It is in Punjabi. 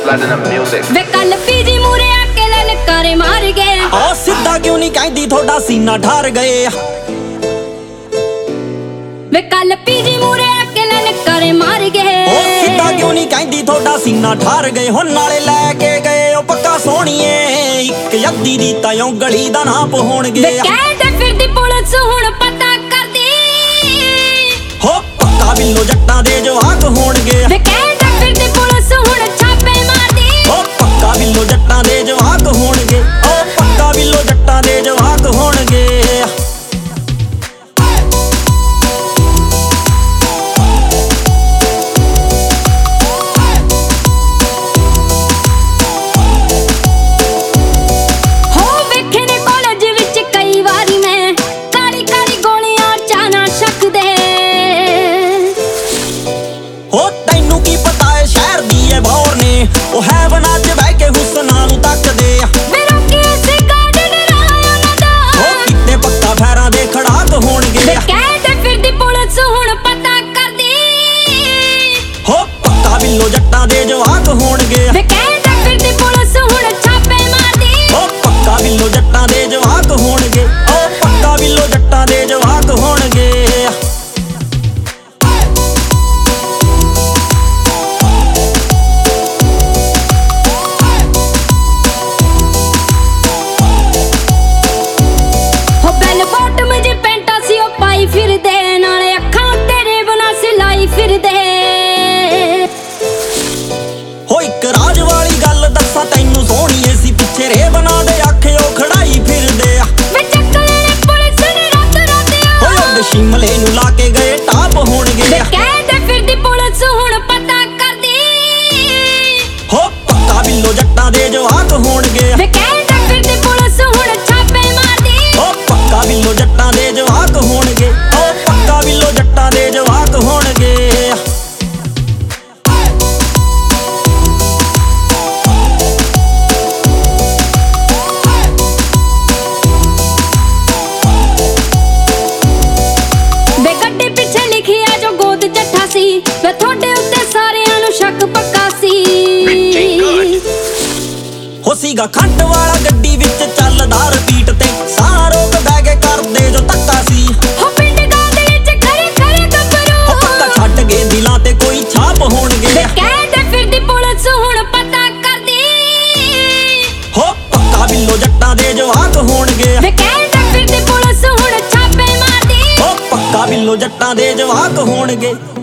Platinum Music। ਵੇ ਕੱਲ ਪੀਜੀ ਮੂਰੇ ਆ ਕੇ ਲਲਕਾਰੇ ਮਾਰ ਗਏ। ਆ ਸਿੱਧਾ ਕਿਉਂ ਨਹੀਂ ਕਹਿੰਦੀ ਤੁਹਾਡਾ ਸੀਨਾ ਠਾਰ ਗਏ। ਵੇ ਕੱਲ ਪੀਜੀ ਮੂਰੇ ਆ ਕੇ ਲਲਕਾਰੇ ਮਾਰ ਗਏ। ਉਹ ਸਿੱਧਾ ਕਿਉਂ ਨਹੀਂ ਕਹਿੰਦੀ ਤੁਹਾਡਾ ਸੀਨਾ ਠਾਰ ਗਏ। ਹੁਣ ਨਾਲੇ ਲੈ ਕੇ ਗਏ ਉਹ ਪੱਕਾ ਸੋਹਣੀਏ ਇੱਕ ਅੱਧੀ ਦੀ ਤਾਂ ਗਲੀ ਦਾ ਨਾਪ ਹੋਣਗੇ। ਵੇ ਕਹਿੰਦੇ ਫਿਰਦੀ ਪੁਲਿਸ ਹੁਣ ਪਤਾ ਕਰਦੀ ਹੋ ਪੱਕਾ ਬਿੱਲੋ ਜੱਟਾਂ ਦੇ ਜਵਾਕ ਹੋਣਗੇ। ਵੇ ਕਹਿੰਦੇ ਫਿਰਦੀ ਪੁਲਿਸ ਹੁਣ ਛਾਪੇ ਮਾਰਦੀ ਹੋ ਪੱਕਾ ਬਿੱਲੋ ਜੱਟਾਂ ਦੇ ਜਵਾਕ ਹੋਣਗੇ। ਉਹ ਪੱਕਾ ਬਿੱਲੋ ਜੱਟਾਂ ਦੇ ਜਵਾਕ ਹੋਣਗੇ। ਉਹ ਹੈ ਬਣਾ ਚ ਬਹਿ ਕੇ ਹੁਸਨਾਂ ਨੂੰ ਤੱਕਦੇ ਆ। ਮੇਰਾ ਕਿਸੇ ਗਾਰਡਨ ਰਾਇਆ ਨਾ ਦਾ ਉਹ ਕਿਤੇ ਪੱਕਾ ਫੈਰਾਂ ਦੇ ਖੜਾਕ ਹੋਣਗੇ। ਵੇ ਕਹਿੰਦੇ ਫਿਰਦੀ ਪੁਲਿਸ ਹੁਣ ਪਤਾ ਕਰਦੀ ਹੋ ਪੱਕਾ ਬਿੱਲੋ ਜੱਟਾਂ ਦੇ ਜਵਾਕ ਹੋਣਗੇ। ਵੇ ਕਹਿੰਦੇ ਫਿਰਦੀ ਪੁਲਿਸ ਹੁਣ ਛਾਪੇ ਮਾਰਦੀ ਹੋ ਪੱਕਾ ਬਿੱਲੋ ਜੱਟਾਂ ਦੇ ਜਵਾਕ ਹੋਣਗੇ। ਉਹ ਪੱਕਾ ਬਿੱਲੋ ਜੱਟਾਂ ਦੇ ਜਵਾਕ ਹੋਣਗੇ। ਫਿਰਦੇ ਨਾਲੇ ਅੱਖਾਂ ਤੇਰੇ ਬਣਾ ਸਿਲਾਈ ਫਿਰਦੇ। ਹੋ ਇੱਕ ਰਾਜ ਵਾਲੀ ਗੱਲ ਦੱਸਾਂ ਤੈਨੂੰ ਸੋਹਣੀਏ ਸੀ ਪਿੱਛੇ ਰੇ ਬਣਾ ਦੇ ਅੱਖੇ ਉਹ ਖੜਾਈ ਫਿਰਦੇ ਆ। ਵੇ ਚੱਕ ਲੈਣੇ ਪੁਲਿਸ ਨੇ ਰਾਤ ਰਾਤ ਹੋਏ ਉਹਦੇ ਸ਼ਿਮਲੇ ਨੂੰ ਲਾ ਕੇ ਗਏ ਟਾਪ ਹੋਣਗੇ। ਵੇ ਕਹਿੰਦੇ ਫਿਰਦੀ ਪੁਲਿਸ ਹੁਣ ਪਤਾ ਕਰਦੀ ਹੋ ਪੱਕਾ ਬਿੱਲੋ ਜੱਟਾਂ ਦੇ ਜਵਾਕ ਹੋਣਗੇ। ਵੇ ਕਹਿੰਦੇ ਫਿਰਦੀ ਪੁਲਿਸ ਹੁਣ ਛਾਪੇ ਮਾਰਦੀ ਹੋ ਪੱਕਾ ਬਿੱਲੋ ਜੱਟਾਂ ਦੇ ਜਵਾਕ ਹੋਣਗੇ। ਪੱਕਾ ਬਿੱਲੋ ਜੱਟਾਂ ਦੇ ਜਵਾਕ ਹੋਣਗੇ। ਵੇ ਗੱਡੀ ਪਿੱਛੇ ਲਿਖਿਆ ਜੋ ਗੋਦ ਜੱਠਾ ਸੀ। ਵੇ ਤੁਹਾਡੇ ਉੱਤੇ ਸਾਰਿਆਂ ਨੂੰ ਸ਼ੱਕ ਪੱਕਾ ਸੀ। ਹੋ ਸੀਗਾ ਖੰਡ ਵਾਲਾ ਗੱਡੀ ਵਿੱਚ ਚੱਲਦਾ ਰਿਪੀਟ ਤੇ ਸਾਰਾ ਰੋਕ ਬਹਿ ਕੇ ਕਰਦੇ ਜੋ ਧੱਕਾ ਸੀ। ਹੋ ਪਿੰਡ ਗਾਦੇ ਵਿੱਚ ਖਰੇ ਖਰੇ ਗੱਭਰੂ ਹੋ ਪੱਕਾ ਛੱਡ ਗਏ ਦਿਲਾਂ ਤੇ ਕੋਈ ਛਾਪ ਹੋਣਗੇ। ਵੇ ਕਹਿੰਦੇ ਫਿਰਦੀ ਪੁਲਿਸ ਹੁਣ ਪਤਾ ਕਰਦੀ ਹੋ ਪੱਕਾ ਬਿੱਲੋ ਜੱਟਾਂ ਦੇ ਜਵਾਕ ਹੋਣਗੇ। ਵੇ ਕਹਿੰਦੇ ਫਿਰਦੀ ਪੁਲਿਸ ਹੁਣ ਛਾਪੇ ਮਾਰਦੀ ਹੋ ਪੱਕਾ ਬਿੱਲੋ ਜੱਟਾਂ ਦੇ ਜਵਾਕ ਹੋਣਗੇ।